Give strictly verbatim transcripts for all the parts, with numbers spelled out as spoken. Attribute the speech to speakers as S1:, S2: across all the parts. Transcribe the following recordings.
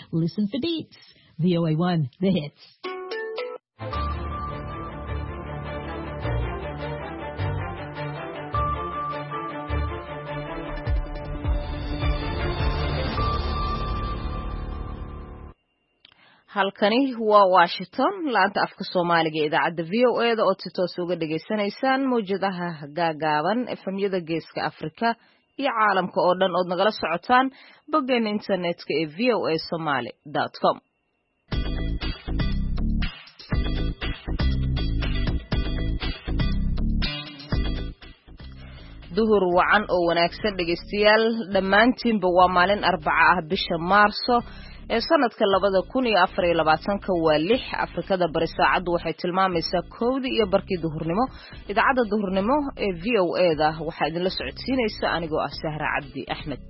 S1: Listen for beats. V O A one, the hits.
S2: halkani waa Washington laanta afka Soomaaliga ee idaacadda V O A da oo si toos uga dhageysanaysaan mowjadaha gaagaaban efemyada geeska Afrika iyo caalamka oo dhan oo nagala socotaan boggeena internetka ee v o a somali dot com. duhur wacan oo wanaagsan dhageystayaal dhammaantiinba waa maalin Arbaca ah bisha Maarso ee sanadka labada kun iyo afar iyo labaatanka waa lix Afrikada bari saacadu waxay tilmaamaysaa kowdii iyo barkii duhurnimo idaacadda duhurnimo ee V O A da waxaa idinla socodsiinaysa anigoo ah Sahra Cabdi Axmed.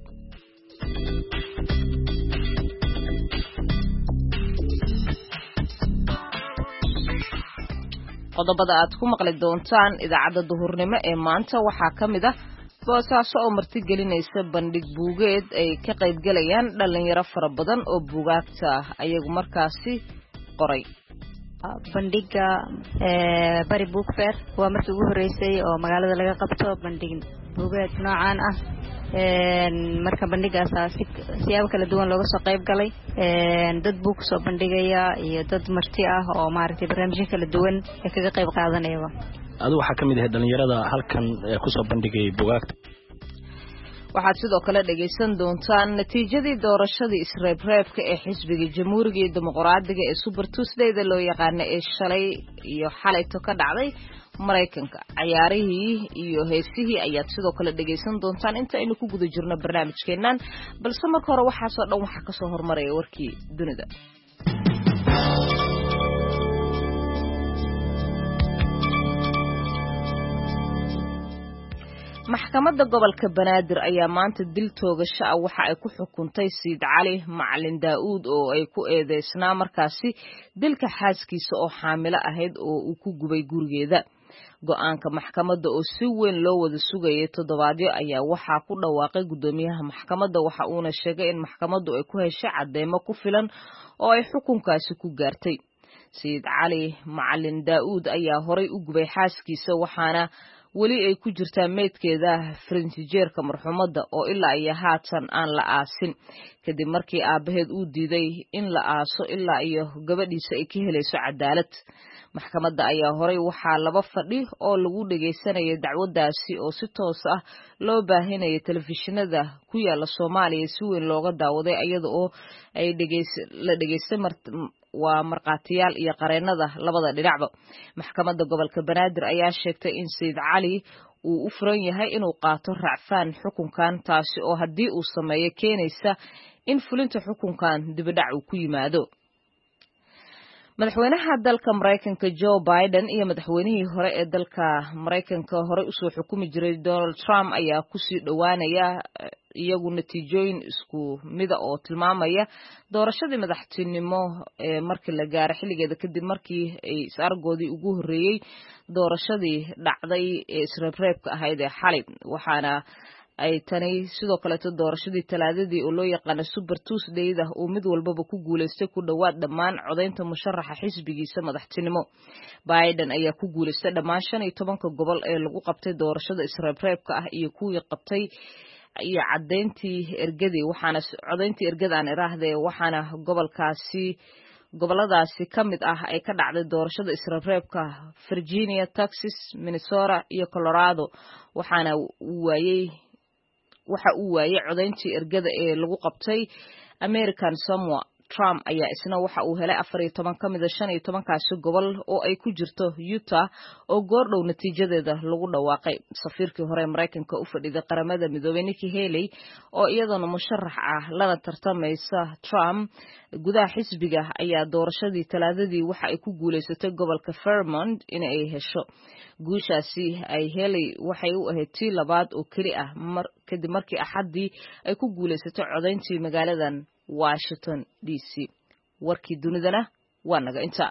S2: qodobada aad ku maqli doontaan idaacadda duhurnimo ee maanta waxaa ka mid ah boosaaso oo marti gelinaysa bandhig buugeed ay ka qayb galayaan dhalinyaro fara badan oo buugaagta ayagu markaasi qoray.
S3: bandhiga ee bari book fair waa markii ugu horeysay oo magaalada laga qabto bandhig buugeed noocan ah een marka bandhigaas si siyaabo kala duwan looga soo qayb galay een dad buug soo bandhigaya iyo dad marti ah oo maaragtay barnaamijyo kala duwan ee kaga qayb qaadanaya.
S4: adu waxa kamid ah dhalinyarada halkan ku soo bandhigay buugaagta.
S2: waxaad sidoo kale dhageysan doontaan natiijadii doorashadii isreebreebka ee xisbiga Jamhuuriga iyo Dimuqraadiga ee Super Tuesday-da loo yaqaan ee shalay iyo xalayto ka dhacday Mareykanka. ciyaarihii iyo heesihii ayaad sidoo kale dhageysan doontaan inta aynu ku guda jirno barnaamijkeenan balse marka hore waxa soo dhan waxa ka soo hormaraya warkii dunida. maxkamadda gobolka Banaadir ayaa maanta dil toogasho ah waxa ay ku xukuntay Sayid Cali Macalin Daawud oo ay ku eedeysnaa markaasi dilka xaaskiisa oo xaamilo ahayd oo uu ku gubay gurigeeda. go'aanka maxkamadda oo si weyn loo wada sugayay toddobaadyo ayaa waxaa ku dhawaaqay gudoomiyaha maxkamadda waxa uuna sheegay in maxkamaddu ay ku heshay cadeymo ku filan oo ay xukunkaasi ku gaartay. Sayid Cali Macalin Daawud ayaa horay u gubay xaaskiisa waxaana weli ay ku jirtaa meedkeeda frintijeerka marxumadda oo ilaa iyo haatan aan la aasin kadib markii aabaheed uu diiday in la aaso ilaa iyo gabadhiisa ay ka helayso cadaalad. maxkamadda ayaa horay waxaa laba fadhi oo lagu dhageysanayay dacwadaasi oo si toos ah loo baahinayay telefishinada ku yaala Soomaaliya si weyn looga daawaday iyada oo ay dhageys la dhageystay waa marqaatiyaal iyo qareenada labada dhinacba. maxkamadda gobolka Banaadir ayaa sheegtay in Sayid Cali uu u furan yahay inuu qaato racfaan xukunkan taasi oo haddii uu sameeyo keenaysa in fulinta xukunkan dibadhac uu ku yimaado. madaxweynaha dalka Mareykanka Joe Biden iyo madaxweynihii hore ee dalka Mareykanka hore u soo xukumi jiray Donald Trump ayaa ku sii dhawaanaya iyagu natiijooyin isku mid ah oo tilmaamaya doorashadii madaxtinimo ee markii la gaaray xilligeeda kadib markii ay is-argoodii ugu horeeyay doorashadii dhacday ee isreebreebka ahayd ee xalay waxaana ay tani sidoo kale doorashadii talaadadii oo loo yaqaan Super Tuesday-da oo mid walbaba ku guuleystay ku dhawaad dhammaan codeynta musharaxa xisbigiisa madaxtinimo. Biden ayaa ku guuleystay dhammaan shan iyo tobanka gobol ee lagu qabtay doorashada isreebreebka ah iyo kuwii qabtay iyo cadeyntii ergadii waxaana codeyntii ergada aan iraahday waxaana gobolkaasi goboladaasi kamid ah ay ka dhacday doorashada isreebreebka Virginia, Texas, Minnesota iyo Colorado waxaana uu waayay waxa uu waayay codeyntii ergada ee lagu qabtay American Samoa. Trump ayaa isna waxa uu helay afar iyo toban kamid ah shan iyo toban kaasi gobol oo ay ku jirto Utah oo goordhow natiijadeeda lagu dhawaaqay. safiirkii hore Mareykanka u fadhiday qaramada midoobay Nikki Haley oo iyadana musharax ah lana tartamaysa Trump gudaha xisbiga ayaa doorashadii talaadadii waxa ay ku guuleysatay gobolka Vermont in ay hesho guushaasi. ay Haley waxay u ahayd tii labaad oo kali ah mar kadib markii axadii ay ku guuleysatay codeyntii magaaladan Washington D C. warkii dunidana waa naga inta.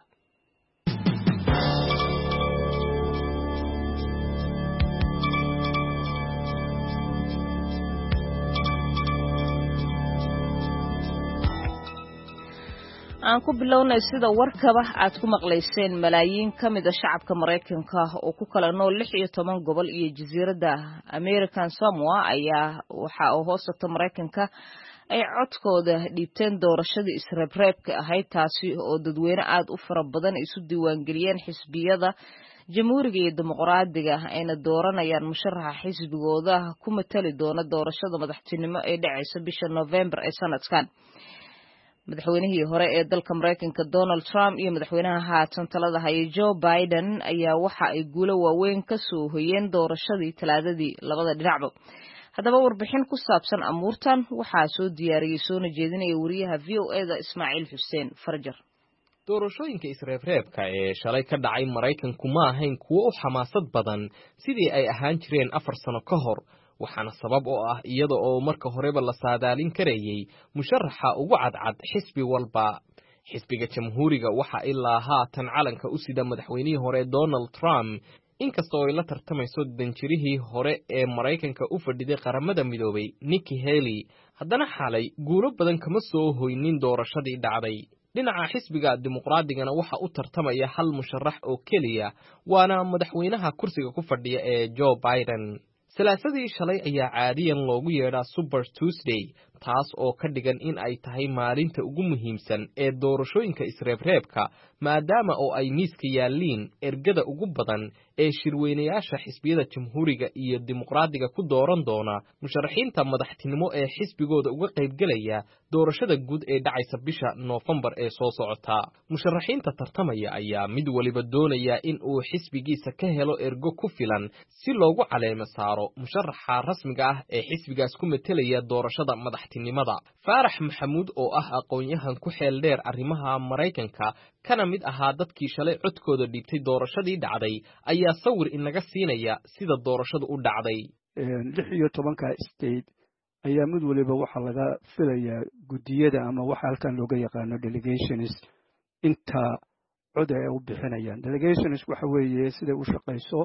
S2: aan ku bilownay sida warkaba aad ku maqlayseen malaayiin ka mid ah shacabka Mareykanka oo ku kala nool lix iyo toban gobol iyo jasiiradda American Samoa ayaa waxa uu hoostagta Mareykanka ay codkooda dhiibteen doorashadii isreebreebka ahayd taasi oo dadweyne aad u fara badan isu diiwaangeliyeen xisbiyada jamhuuriga iyo dimuqraadiga ayna dooranayaan musharaxa xisbigooda ku matali doona doorashada madaxtinimo ee dhacaysa bisha November ee sanadkan. madaxweynihii hore ee dalka Mareykanka Donald Trump iyo madaxweynaha haatan talada haya Joe Biden ayaa waxa ay guulo waaweyn ka soo hoyeen doorashadii talaadadii labada dhinacba. haddaba warbixin ku saabsan amuurtan waxaa soo diyaariyey soona jeedinaya wariyaha V O A da Ismaaciil Xuseen Farjar.
S5: doorashooyinka isreebreebka ee shalay ka dhacay Mareykanku ma ahayn kuwo u xamaasad badan sidii ay ahaan jireen afar sano ka hor, waxaana sabab oo ah iyada oo marka horeba la saadaalin karayay musharaxa ugu cadcad xisbi walba. xisbiga jamhuuriga waxa ilaa haatan calanka u sida madaxweynihii hore Donald Trump, inkastoo ay la tartamayso danjirihii hore ee Mareykanka u fadhiday qaramada midoobay Nikki Haley. haddana xalay guulo badan kama soo hoynin doorashadii dhacday. dhinaca xisbiga dimuqraadigana waxa u tartamaya hal musharax oo keliya, waana madaxweynaha kursiga ku fadhiya ee Joe Biden. salaasadii shalay ayaa caadiyan loogu yeedhaa Super Tuesday, taas oo ka dhigan in ay tahay maalinta ugu muhiimsan ee doorashooyinka isreebreebka, maadaama oo ay miiska yaalliin ergada ugu badan ee shirweynayaasha xisbiyada jamhuuriga iyo dimuqraadiga ku dooran doona musharaxiinta madaxtinimo ee xisbigooda uga qaybgelaya doorashada guud ee dhacaysa bisha Noofembar ee soo socota. musharaxiinta tartamaya ayaa mid waliba doonaya in uu xisbigiisa ka helo ergo ku filan si loogu caleemo saaro musharaxa rasmiga ah ee xisbigaas ku metelaya doorashada madaxtinimada. Faarax Maxamuud oo ah aqoon-yahan ku xeel dheer arrimaha Mareykanka kana mid ahaa dadkii shalay codkooda dhiibtay doorashadii dhacday ayaa sawir inaga siinaya sida doorashadu u dhacday.
S6: lix iyo tobanka state ayaa mid waliba waxa laga filayaa gudiyada ama waxa halkan looga yaqaano delegations inta cod ay u bixinayaan. delegations waxa weeye sida u shaqeyso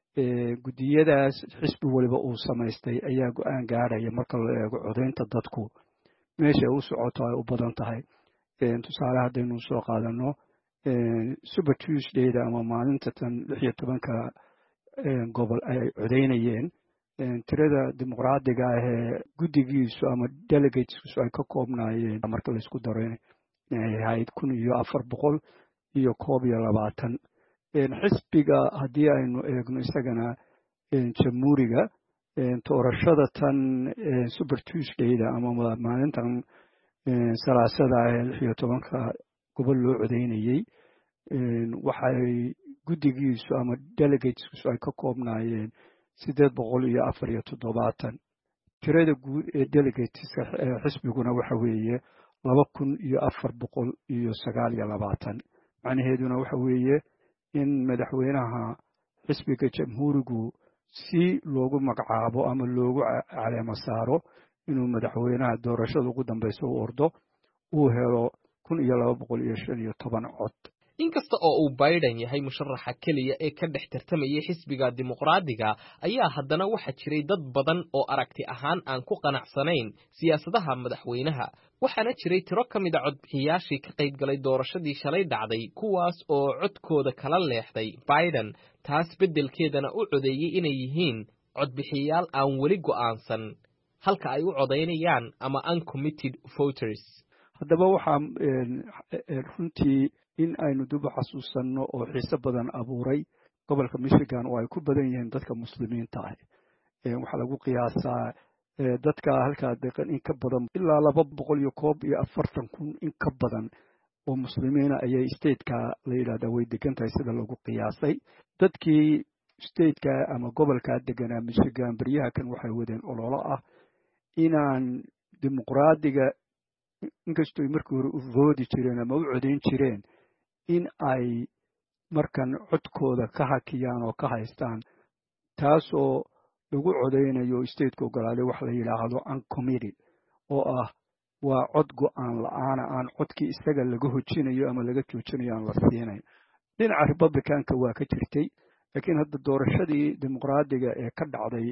S6: gudiyadaas xisbi waliba uu samaystay ayaa go'aan gaaraya marka la eego codeynta dadku meesha u socoto ay u badan tahay. tusaale haddaynu soo qaadano Super Tuesday-da ama maalinta tan lix iyo tobanka gobol ay codeynayeen, tirada dimuqraadiga ah ee guddigiisu ama delegateskiisu ay ka koobnaayeen marka la isku daro inay ahayd kun iyo afar boqol iyo koob iyo labaatan. xisbiga haddii aynu eegno isagana jamhuuriga, doorashada tan Super Tuesday-da ama maalintan salaasada ee lix iyo tobanka gobol loo codeynayey, waxay guddigiisu ama delegateskiisu ay ka koobnaayeen siddeed boqol iyo afar iyo toddobaatan. tirada guud ee delegateska xisbiguna waxa weeye laba kun iyo afar boqol iyo sagaal iyo labaatan. macnaheeduna waxa weeye in madaxweynaha xisbiga jamhuurigu si loogu magacaabo ama loogu caleemo saaro inuu madaxweynaha doorashada ugu dambaysa u ordo uu helo kun iyo laba boqol iyo shan iyo toban cod.
S5: inkasta oo uu Biden yahay musharaxa keliya ee ka dhex tartamaya xisbiga dimuqraadiga, ayaa haddana waxa jiray dad badan oo aragti ahaan aan ku qanacsanayn siyaasadaha madaxweynaha. waxaana jiray tiro ka mid a codbixiyaashii ka qayb galay doorashadii shalay dhacday kuwaas oo codkooda kala leexday Biden, taas beddelkeedana u codeeyey inay yihiin codbixiyaal aan weli go'aansan halka ay u codeynayaan ama uncommitted voters.
S6: haddaba waxaa runtii in aynu dib u xasuusanno oo xiise badan abuuray gobolka Michigan oo ay ku badan yihiin dadka muslimiinta ah. waxaa lagu qiyaasaa dadka halkaa degan in ka badan ilaa laba boqol iyo koob iyo afartan kun in ka badan oo muslimiina ayay stateka la yidhaahdaa way degan tahay sida lagu qiyaasay. dadkii stateka ama gobolka deganaa Michigan baryaha kan waxay wadeen ololo ah inaan dimuqraadiga inkastoo ay markii hore u voodi jireen ama u codeyn jireen in ay markan codkooda ka hakiyaan oo ka haystaan, taasoo lagu codeynayo stateka ogolaaday wax la yidhaahdo uncommitted oo ah waa cod go'aan la'aana aan codkii isaga laga hojinayo ama laga joojinayo aan la siinayn. dhinaca republicanka waa ka jirtay, laakiin hadda doorashadii dimuqraadiga ee ka dhacday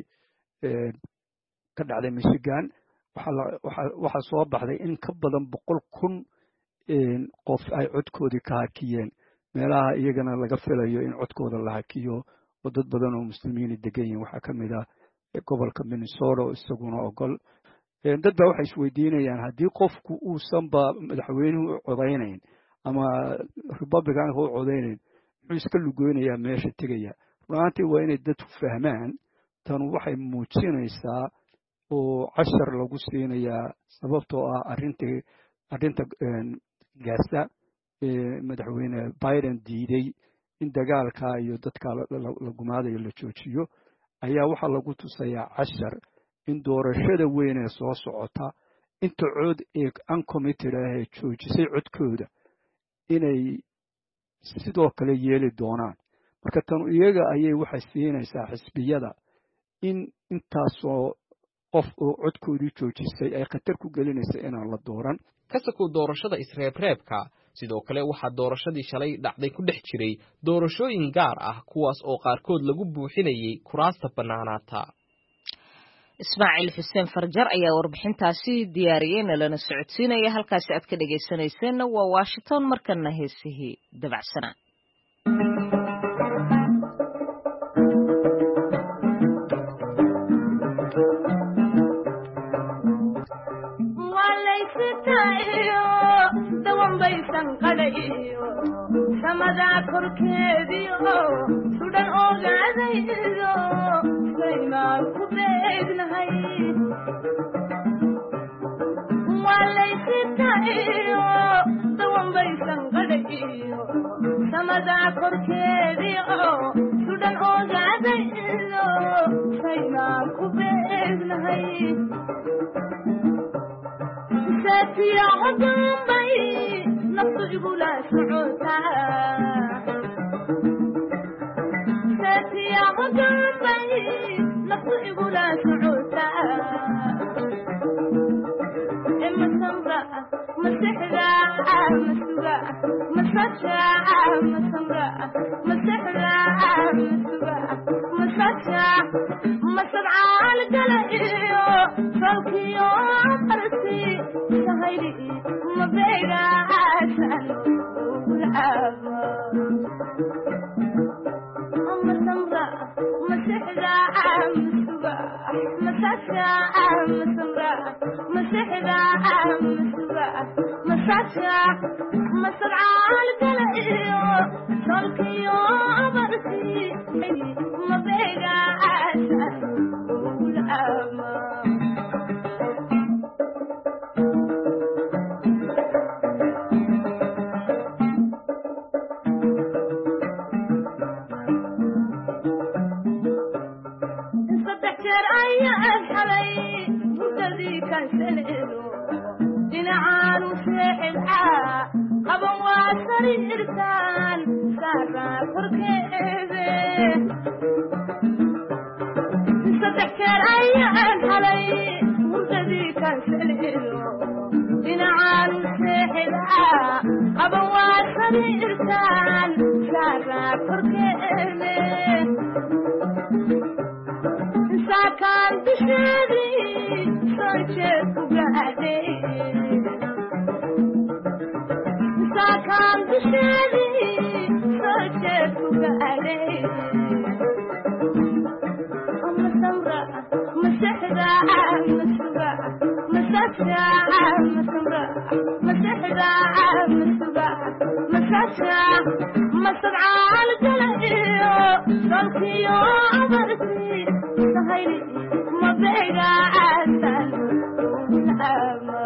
S6: ka dhacday Michigan waxaa soo baxday in ka badan boqol kun qof ay codkoodii ka hakiyeen meelaha iyagana laga filayo in codkooda la hakiyo oo dad badan oo muslimiini degan yihin waxaa ka mid ah gobolka minnesota oo isaguna ogol dad baa waxay isweydiinayaan haddii qofku uusanba madaxweynuhu u codaynayn ama republicanka u codaynayn muxuu iska lugoynayaa meesha tegaya runaantii waa inay dadku fahmaan tanu waxay muujinaysaa oo cashar lagu siinayaa sababtoo ah arintii arrinta gaasa madaxweyne biden diiday in dagaalka iyo dadka la gumaadayo la joojiyo ayaa waxaa lagu tusayaa cashar in doorashada weyn ee soo socota inta cod ee uncommitted ah ee joojisay codkooda inay sidoo kale yeeli doonaan marka tanu iyaga ayay waxay siinaysaa xisbiyada in intaasoo qof oo codkoodii joojisay ay khatar ku gelinaysa inaan la dooran
S5: ka sakow doorashada isreebreebka sidoo kale waxaa doorashadii shalay dhacday ku dhex jiray doorashooyin gaar ah kuwaas oo qaarkood lagu buuxinayay kuraasta bannaanaata
S2: ismaaciil xuseen farjar ayaa warbixintaasi diyaariyeyna lana socodsiinaya halkaasi aad ka dhegaysanayseena waa washington markana heesihii dabacsanaa
S7: samada korkeediyo sudan ogaadaydo saymaan ku beegnahay walaysitayo dawanbaysan qadhayo samada korkeediyo sudan ogaadaydo saymaan ku beegnahay satiya qodambay naftu igula socota satiya qodambay naftu igula socota emma samra masixda masuga masaja masamra masixda masuga masaja masabcaal galayo falkiyo qarsi sahayli mabega asan ulaba amma samra masixda masuga masaja masamra masixda masuga masaja masabcaal galayo falkiyo qarsi mabega asan ulaba dhinacaan seexda qaban waa sariirtaan saaraa korkeede saddex jeer ayaan halay hurdadii kansaleedo dhinacaan seexda qaban waa sariirtaan saaraa korkeede saakaan bisheedii soo jeed ku gaadhay saakaan bisheedii soo jeed ku gaadhay ama samra masexda masuga masaja masamra masexda masuga masaja masabcaal galayo salkiyo abarti sahayli mabega asan ulama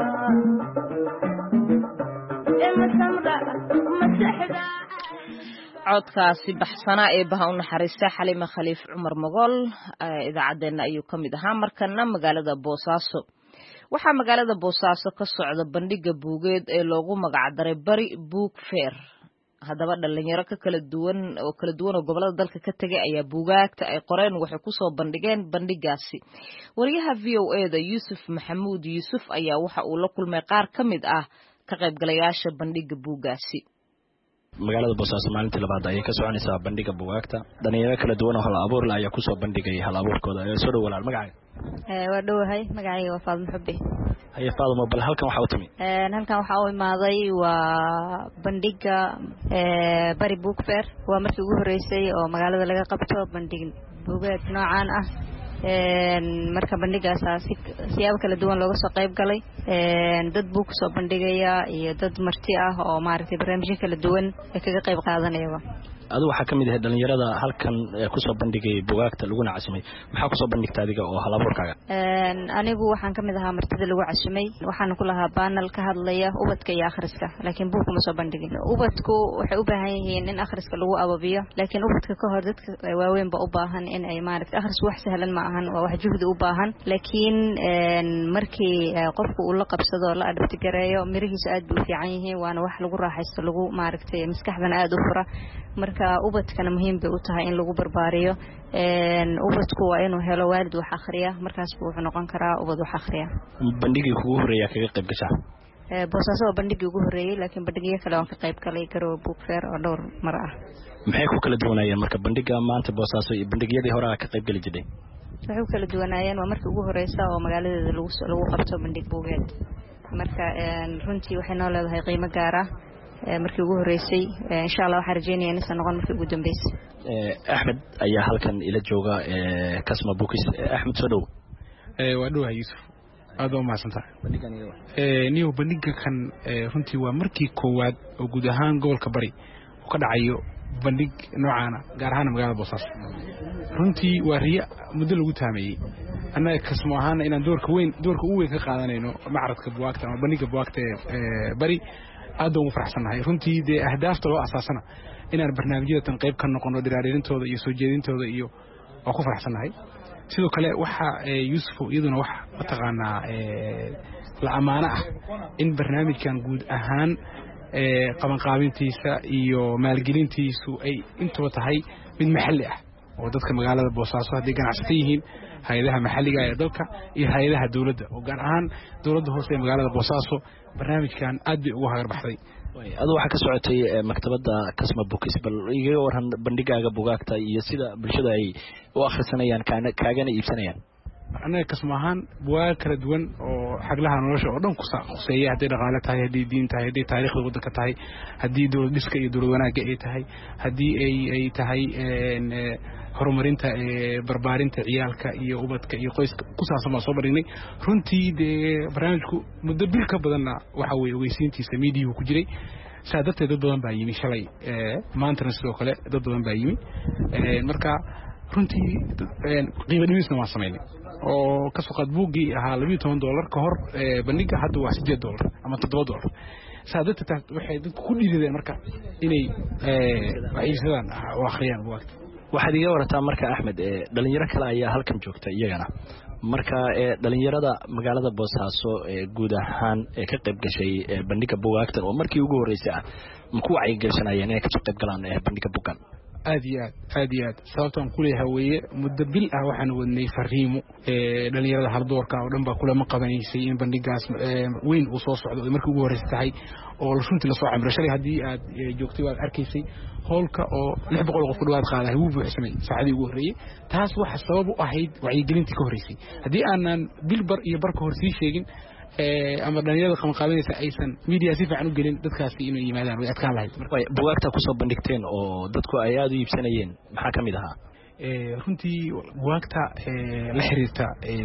S7: emma samra masexda
S2: codkaasi baxsanaa ee baha u naxariista xalima khaliif cumar mogol idaacaddeenna ayuu ka mid ahaa markana magaalada boosaaso waxaa magaalada boosaaso ka socda bandhiga buugeed ee loogu magacdaray bari book fair haddaba dhalinyaro ka kala duwan oo kala duwan oo gobolada dalka ka tegay ayaa buugaagta ay qoreen waxay kusoo bandhigeen bandhigaasi wariyaha v o e da yuusuf maxamuud yuusuf ayaa waxa uu la kulmay qaar ka mid ah ka qaybgalayaasha bandhiga buugaasi
S4: magaalada boosaaso maalintii labaad ayay ka soconaysaa bandhiga buugaagta dhalinyaro kala duwan oo hal abuurla ayaa kusoo bandhigay hal abuurkooda soo dhow walaal magacaaga
S3: waa dhowahay magacayga waa faadmo xubbi
S4: haye Faadimo bal halkan waxa u timi
S3: een halkan waxa uu imaaday waa bandhiga ee Bari Book Fair waa markii ugu horeysay oo magaalada laga qabto bandhig buugaag noocan ah een marka bandhigaas si siyaabo kala duwan looga soo qayb galay een dad buug soo bandhigaya iyo dad marti ah oo maaragtay barnaamijyo kala duwan ee kaga qayb qaadanaya
S4: adu waxa kamid ah dhalinyarada halkan ku soo bandhigay buugaagta lagu nacasmay maxaa ku soo bandhigtay adiga oo halaburkaaga
S3: een anigu waxaan kamid ahaa martida lagu casumay waxaan ku lahaa panel ka hadlaya ubadka iyo akhriska laakiin buug kuma soo bandhigin ubadku waxay u baahan yihiin in akhriska lagu ababiyo laakiin ubadka ka hor dadka waaweyn ba u baahan in ay maaragtay akhris wax sahlan ma ahan waa wax juhdi u baahan laakiin een markii qofku uu la qabsado la adabti gareeyo mirihiisa aad u fiican yihiin waana wax lagu raaxaysto lagu maaragtay maskaxdana aad u fura marka ubadkana muhiim bay u tahay in lagu barbaariyo een ubadku waa inuu helo waalid wax akhriya markaas uu wuxuu noqon karaa ubad wax akhriya
S4: bandhigii kugu horeeyay kaga qayb gashaa
S3: ee boosaaso bandhigii ugu horeeyay laakiin bandhigyo kale oo ka qayb galay Garowe Book Fair oo dhowr mar ah
S4: maxay ku kala duwanaayeen marka bandhiga maanta boosaaso iyo bandhigyadii hore ka qayb gali jiray
S3: waxay kala duwanaayeen waa markii ugu horeysay oo magaalada lagu lagu qabto bandhig buugeed marka een runtii waxay noo leedahay qiimo gaar ah markii ugu horeysay insha Allah waxaan rajeynayaa in sanad markii ugu dambeysay
S4: ee Ahmed ayaa halkan ila jooga ee Kasma Books Ahmed soo dhaw
S8: ee waa dhaw Yusuf aad oo maasanta bandhigan iyo ee niyo bandhiga kan runtii waa markii koowaad oo guud ahaan gobolka Bari uu ka dhacayo bandhig noocaana gaar ahaan magaalada Boosaaso runtii waa riya muddo lagu taameeyay annaga Kasmo ahaan inaan doorka weyn doorka ugu weyn ka qaadanayno macradka buugaagta ama bandhiga buugaagta ee Bari aad ugu faraxsanahay runtii de ahdaafta loo asaasana inaan barnaamijyada tan qayb ka noqono diraaririntooda iyo soo jeedintooda iyo oo ku faraxsanahay sidoo kale waxa Yusuf iyaduna wax mataqaana ee la amaana ah in barnaamijkan guud ahaan ee qaban qaabintiisa iyo maalgelintiisu ay intooda tahay mid maxalli ah oo dadka magaalada Boosaaso hadii ganacsato yihiin hay'adaha maxalliga ee dalka iyo hay'adaha dawladda oo gaar ahaan dawladda hoose ee magaalada Boosaaso barnaamijkan aad bay ugu hagarbaxday
S4: way adu waxa ka socotay maktabada Kasma Books bal iga waran bandhigaaga buugaagta iyo sida bulshada ay u akhrisanayaan kaagana iibsanayaan
S8: anaga Kasma ahaan buugaag kala duwan oo xaglaha nolosha oo dhan ku saaqsay hadii dhaqaale tahay hadii diin tahay hadii taariikhda waddanka tahay hadii dawlad dhiska iyo dawlad wanaagga ay tahay hadii ay ay tahay een horumarinta ee barbaarinta ciyaalka iyo ubadka iyo qoyska ku saabsan ma soo barinay runtii de barnaamijku muddo bil ka badanna waxa weey ogeysiintiisa media ku jiray saadadta dad badan baa yimi shalay ee maanta sidoo kale dad badan baa yimi ee marka runtii een qiimo dhimisna ma sameeyay oo ka soo qad buugi ahaa laba iyo toban dollar ka hor ee bandhiga hadda waa siddeed dollar ama toddoba dollar saadadta waxay dadku ku dhiideen marka inay ee waxaysadaan oo akhriyaan buugta
S4: waxaad iga warataa marka Ahmed ee dhalinyaro kale ayaa halkan joogta iyagana marka ee dhalinyarada magaalada Boosaaso ee guud ahaan ee ka qayb gashay bandhiga buugaagta oo markii ugu horeysay ah ma ku wacyi gashanayeen inay ka qayb galaan ee bandhiga buugan
S8: aad iyo aad aad iyo aad sababtaan ku leeyahay weeye muddo bil ah waxaan wadnay fariimo ee dhalinyarada haldoorka oo dhan baa kula ma qabanaysay in bandhigaas weyn uu soo socdo markii ugu horeysay tahay oo runtii la soo camiro shalay hadii aad joogtay waad arkaysay hoolka oo lix boqol qof ku dhawaad qaaday uu buuxsamay saacadii ugu horeeyay taas waxa sabab u ahayd wacyigelintii ka horeysay hadii aanan bil bar iyo bar ka hor sii sheegin ee ama dhalinyarada qaban qaadanaysa aysan media si fiican u gelin dadkaasi inay yimaadaan way adkaan lahayd
S4: marka buugaagta ku soo bandhigteen oo dadku ay aad u iibsanayeen maxaa kamid ahaa
S8: ee runtii buugaagta ee la xiriirta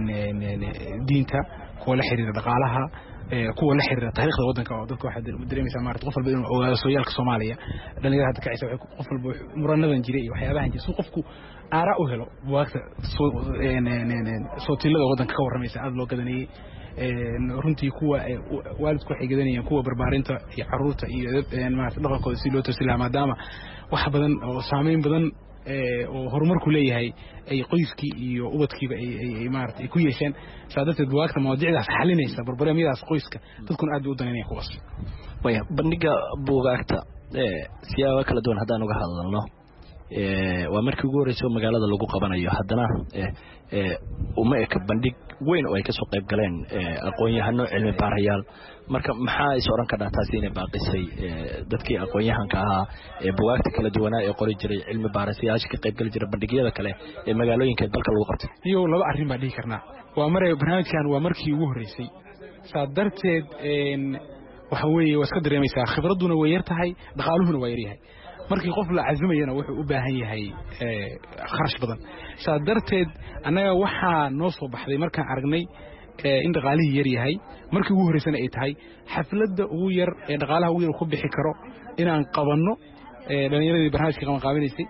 S8: diinta kuwa la xiriira dhaqaalaha ee kuwa la xiriira taariikhda waddanka oo dadku waxa dareemaysaa maarta qof walba inuu ogaado sooyaalka Soomaaliya dhalinyarada hadda kacaysa waxay qof walba muranadan jiray iyo waxyaabahan jiray soo qofku aara u helo buugaagta soo soo tilada waddanka ka waramaysa aad loo gadanayay ee runtii kuwa waalidku waxay gadanayaan kuwa barbaarinta iyo caruurta iyo maarta dhaqankooda si loo toosilaa maadaama wax badan oo saameyn badan ee oo horumarku leeyahay ay qoyskii iyo ubadkiiba ay ay maarta ku yeesheen saadada buugaagta mawduucdaas xalinaysa barbaramiyadaas qoyska dadkuna aad u danayeen kuwaas
S4: way bandhiga buugaagta ee siyaabo kala duwan hadaan uga hadalno ee waa markii ugu horeysay magaalada lagu qabanayo haddana ee ee uma eka bandhig weyn oo ay ka soo qayb galeen ee aqoon-yahano cilmi baarayaal marka maxaa is oran ka dhaataasi inay baaqisay dadkii aqoon-yahanka ahaa ee buugaagta kala duwanaa ee qori jiray cilmi baarayaasha ka qayb gali jiray bandhigyada kale ee magaalooyinka dalka lagu qabtay
S8: iyo laba arrin baa dhihi karnaa waa maray barnaamijkan waa markii ugu horeysay saa darteed waxa weeye waa iska dareemaysaa khibraduna way yar tahay dhaqaaluhuna waa yar yahay markii qof la casimayana wuxuu u baahan yahay kharash badan saa darteed annaga waxaa noo soo baxday markaan aragnay in dhaqaalihii yar yahay markii ugu horreysana ay tahay xafladda ugu yar ee dhaqaalaha ugu yar ku bixi karo inaan qabanno dhallinyaradii barnaamijka qabanqaabinaysay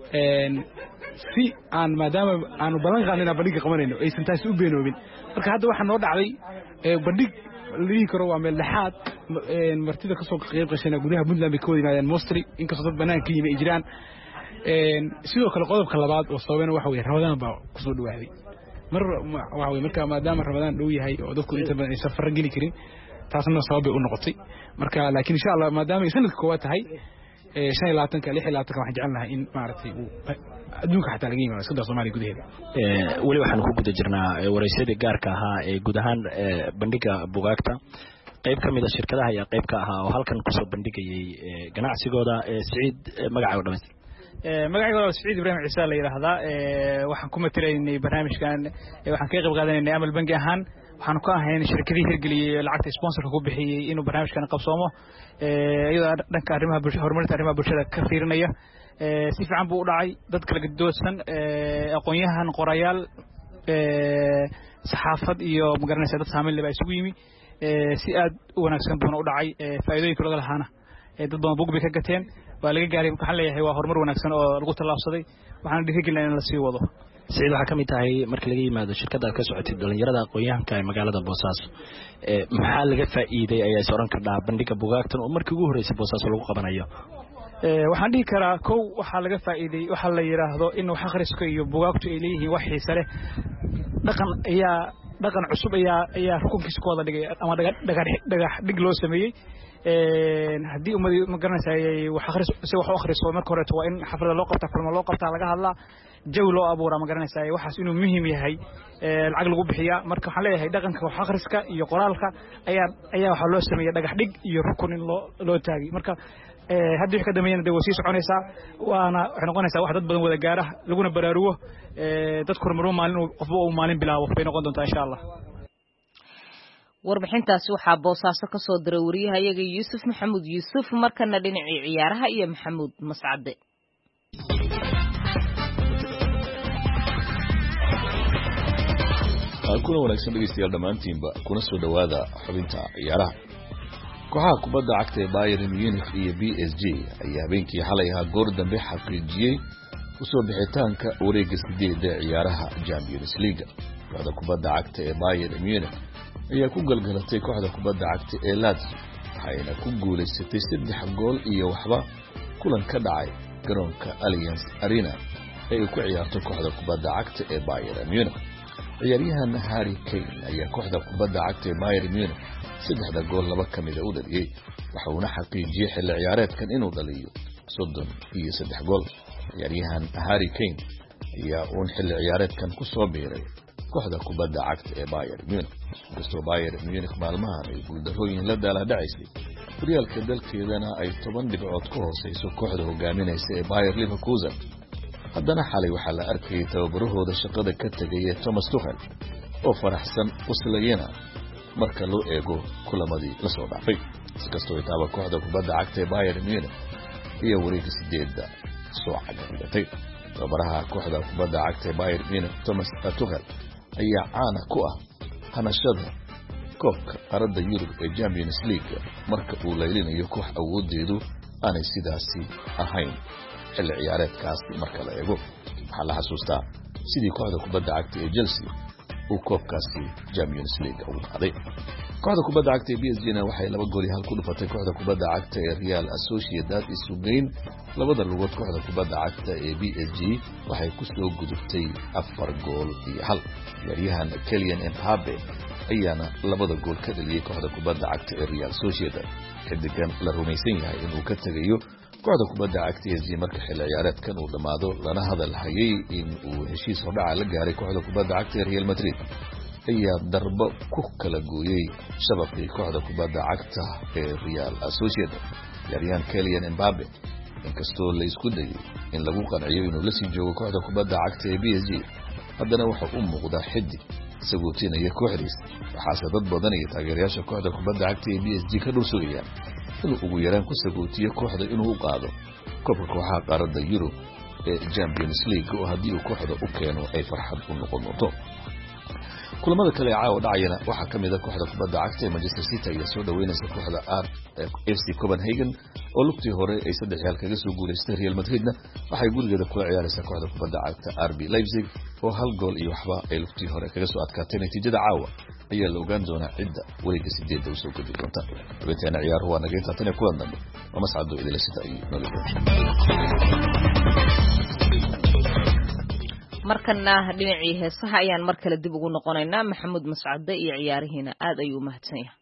S8: si aan maadaama aanu ballan qaadno inaan bandhigga qabanayno aysan taasi u beenoobin marka hadda waxaa noo dhacday bandhig la dhihi karo waa meel dhexaad martida ka soo qayb qashana gudaha Puntland bay ka wada yimaadeen mostly inkastoo dad banaan ka yimid ay jiraan sidoo kale qodobka labaad oo sababana waxa weeye Ramadaan baa ku soo dhawaaday mar waxa weeye marka maadaama Ramadaan dhow yahay oo dadku inta badan ay safar geli karin taasna sabab ay u noqotay marka laakiin insha Allah maadaama ay sanadka koowaad tahay shan iyo labaatan ka lix iyo labaatan waxaan jecelnahay in maaragtay uu adduunka xataa laga yimaado saddex Soomaali gudaheeda
S4: ee wali waxaan ku guda jirnaa waraysiga gaarka ahaa ee guud ahaan bandhiga bugaagta qayb kamid ah shirkadaha ayaa qayb ka ahaa oo halkan ku soo bandhigayay ganacsigooda Saciid magacaaga dhameystir
S9: ee magacayga waa Saciid Ibrahim Ciise la yiraahdaa ee waxaan ku matalaynay barnaamijkan ee waxaan ka qayb qaadanaynay amal bangi ahaan waxaan ku ahayn shirkadii hirgeliyay lacagta sponsorka ku bixiyay inuu barnaamijkan qabsoomo ee iyada dhanka arrimaha bulshada horumarinta arrimaha bulshada ka fiirinaya ee si fiican buu u dhacay dad kala gadoosan ee aqoonyahan qorayaal ee saxaafad iyo magaranaysa dad saameyn leh baa isugu yimi ee si aad u wanaagsan buu u dhacay ee faa'iidooyin kala lahaana ee dad badan bug bay ka gateen waa laga gaaray waxaan leeyahay waa horumar wanaagsan oo lagu tallaabsaday waxaan dhiirigelinayaa in la sii wado
S4: Saciid waxa kamid tahay marka laga yimaado shirkadda ka socotay dhalinyarada aqoonyahanka ee magaalada Boosaaso ee maxaa laga faa'iiday ayaa sooran ka dhaaf bandhiga bugaagtan oo markii ugu horeysay Boosaaso lagu qabanayo
S9: ee waxaan dhihi karaa kow waxa laga faa'iiday waxa la yiraahdo in wax akhriska iyo bugaagtu ay leeyihiin wax xiiso leh dhaqan ayaa dhaqan cusub ayaa ayaa rukunkiisa ku wada dhigay ama dhagax dhagax dhig loo sameeyay ee hadii ummadii ma garanaysaa wax akhris si wax akhriso marka hore waa in xaflada loo qabtaa kulmo loo qabtaa laga hadlaa jawi loo abuuraa ma garanaysaa waxaas inuu muhiim yahay ee lacag lagu bixiya marka waxaan leeyahay dhaqanka wax akhriska iyo qoraalka ayaa ayaa waxa loo sameeyay dhagax dhig iyo rukun in loo loo taagay marka ee hadii ka dambeeyana dawladda sii soconaysa waana waxay noqonaysaa wax dad badan wada gaara laguna baraarugo ee dad kormaro maalin qof uu maalin bilaabo bay noqon doontaa insha Allah
S2: warbixintaasi waxaa Boosaaso ka soo diray wariyahayaga Yuusuf Maxamuud Yuusuf markana dhinacii ciyaaraha iyo Maxamuud Mascade
S10: kuna wanaagsan dhegeystayaal dhamaantiinba kuna soo dhawaada xubinta ciyaaraha kooxaha kubadda cagta ee Bayern Munich iyo B S G ayaa habeenkii xalay ahaa goor dambe xaqiijiyay usoo bixitaanka wareegga sideed ee ciyaaraha Champions League kooxda kubadda cagta ee Bayern Munich ayaa ku galgalatay kooxda kubadda cagta ee Lazio waxayna ku guuleysatay saddex gool iyo waxba kulan ka dhacay garoonka Allianz Arena ee ku ciyaarto kooxda kubadda cagta ee Bayern Munich ciyaaryahan Harry Kane ayaa kooxda kubadda cagta ee Bayern Munich saddexda gool laba kamid ah u dhaliyay waxa uu xaqiijiyay xilli ciyaareedkan inuu dhaliyo soddon iyo saddex gool ciyaaryahan Harry Kane ayaa uu xilli ciyaareedkan ku soo biiray kooxda kubadda cagta ee Bayern Munich kasto Bayern Munich maalmahan ay guuldarooyin la daaladacaysay horyaalka dalkeedana ay toban dhibcood ka hooseyso kooxda hogaaminaysa ee Bayer Leverkusen haddana xalay waxaa la arkayay tababarahooda shaqada ka tagay Thomas Tuchel oo faraxsan uslayana marka loo eego kulamadii la soo dhaafay iskastoo ay taaba kooxda kubadda cagta ee Bayern Munich iyo wareegga sideedda soo cagaaratay tababaraha kooxda kubadda cagta ee Bayern Munich Thomas Tuchel ayaa caana ku ah hanashada koobka qaarada Yurub ee Champions League marka uu leelinayo koox awoodeedu aanay sidaasi ahayn xilli ciyaareedkaas marka la eego waxaa la xasuustaa sidii kooxda kubadda cagta ee Chelsea uu koobkaasi Champions League ugu qaaday kooxda kubadda cagta ee B S G waxay laba gool hal ku dhufatay kooxda kubadda cagta ee Real Sociedad isugeyn labada lugood kooxda kubadda cagta ee B S G waxay ku soo gudubtay afar gool iyo hal ciyaaryahan Kylian Mbappe ayaana labada gool ka dhaliyay kooxda kubadda cagta ee Real Sociedad xidigan la rumaysan yahay inuu ka tagayo kooxda kubadda cagta ee B S G marka xilli ciyaareedkan uu dhamaado lana hadal hayay in uu heshiis hordhac la gaaray kooxda kubadda cagta ee Real Madrid ayaa darbo ku kala gooyay shabaqii kooxda kubadda cagta ee Real Sociedad ciyaaryahan Kylian Mbappe inkastoo la isku dayay in lagu qanciyo inuu la sii joogo kooxda kubadda cagta ee B S G haddana waxa uu muuqdaa xiddig sagootinaya kooxdiis waxaase dad badan iyo taageerayaasha kooxda kubadda cagta ee B S G ka dhul sugayaan inuu ugu yaraan ku sagootiyo kooxda inuu u qaado koobka kooxaha qaaradda Yurub ee Champions League oo haddii uu kooxda u keeno ay farxad u noqon doonto kulamada kale ee caawa dhacayana waxaa ka mid ah kooxda kubadda cagta ee Manchester City ayaa soo dhaweynaysa kooxda F C Copenhagen oo lugtii hore ay saddex yaal kaga soo guuleystay Real Madridna waxay gurigeeda kula ciyaaraysaa kooxda kubadda cagta R B Leipzig oo hal gool iyo waxba ay lugtii hore kaga soo adkaatay natiijada caawa ayaa la ogaan doonaa cidda wareegga sideedda u soo gudbi doonta xubinteena ciyaaruhu waa naga intaa tan kulan dambe waa mascado idila sida ay nolol
S2: markana dhinacii heesaha ayaan mar kale dib ugu noqonaynaa maxamuud mascade iyo ciyaarihiina aad ayuu u mahadsan yahay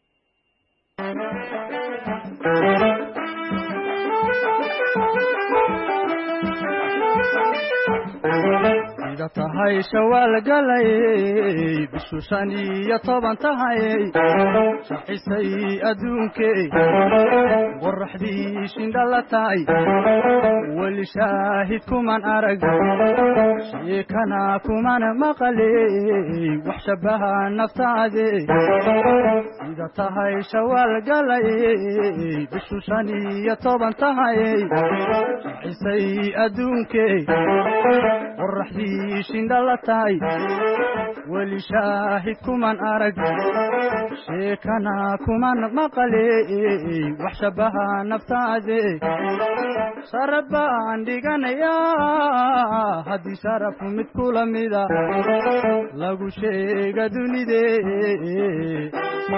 S6: sida tahay shawaal galay bishu shan iyo toban tahay shaxisay adduunkey qorraxdii shindhala tahay weli shaahid kuman arag sheekana kuman maqaley wax shabaha naftaade sida tahay shawaal galay bishu shan iyo toban tahay shaxisay adduunkey qorraxdii shindhala tahay weli shaahid kuman arag sheekana kuman maqaley wax shabaha naftaade sharad baan dhiganayaa haddii sharaf mid kula mida lagu sheega dunidee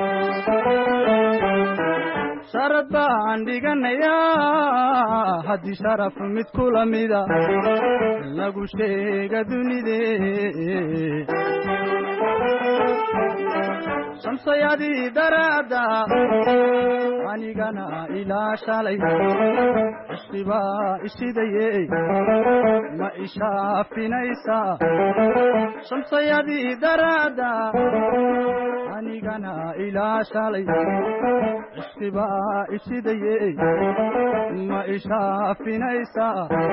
S6: sharad baan dhiganayaa haddii sharaf mid kula mida lagu sheega dunidee shamsayadii daraada anigana ilaa shalay cishqibaa isidaye ma ishaafinaysa shamsayadii daraada anigana ilaa shalay cishqibaa isidaye ma ishaafinaysa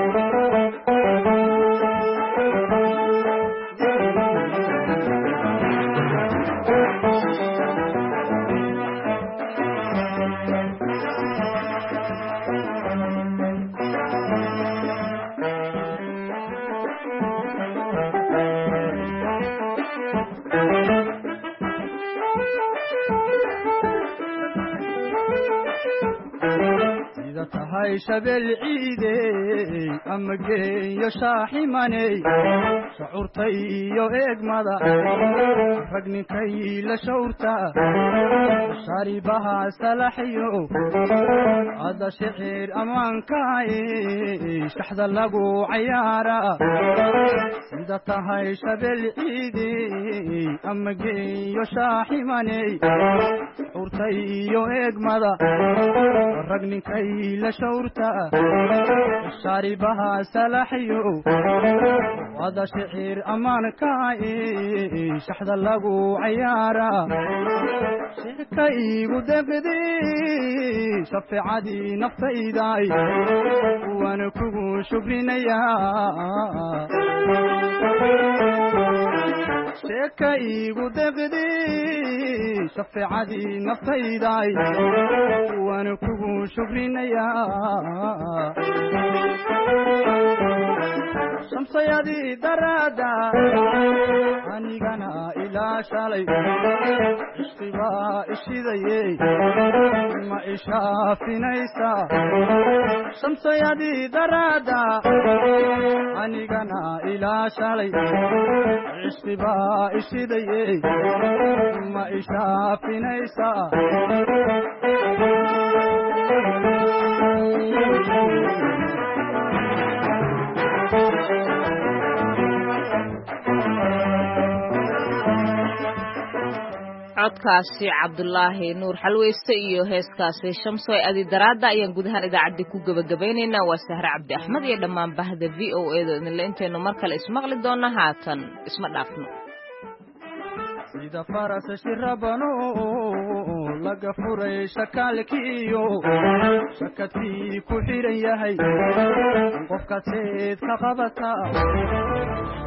S6: tahay shabeel ciidey ama geeyo shaaximaney shucuurta iyo eegmada rag ninkay la shawrta sharibaha salaxyo ada shicir ammaankaay shaxda lagu cayaara sida tahay shabeel ciidey ama geeyo shaaximaney shucuurta iyo eegmada rag ninkay la shawrta sharibaha salaxyo wada shicir ammaankaay shaxda lagu cayaara sheeka iigu deqdi shafeecadii naftaydaay waana kugu shukrinayaa sheeka iigu deqdi shafeecadii naftaydaay waana kugu shukrinayaa shamsayadii daraada anigana ilaa shalay cishqibaa ishidaye ma ishaafinaysa shamsayadii daraada anigana ilaa shalay cishqibaa ishidaye ma ishaafinaysa
S2: codkaasi cabdulaahi nuur xalweyste iyo heeskaasi shamso ee adi daraada ayaan gudahaan idaacaddii ku gebagabaynaynaa waa sahre cabdi axmed iyo dhammaan bahda v o a da idinle intaynu mar kale ismaqli doonna haatan isma dhaafno
S6: sida faras shirabano laga furay shakaalkiiyo shakadkii ku xidhan yahay qofka seed ka qabata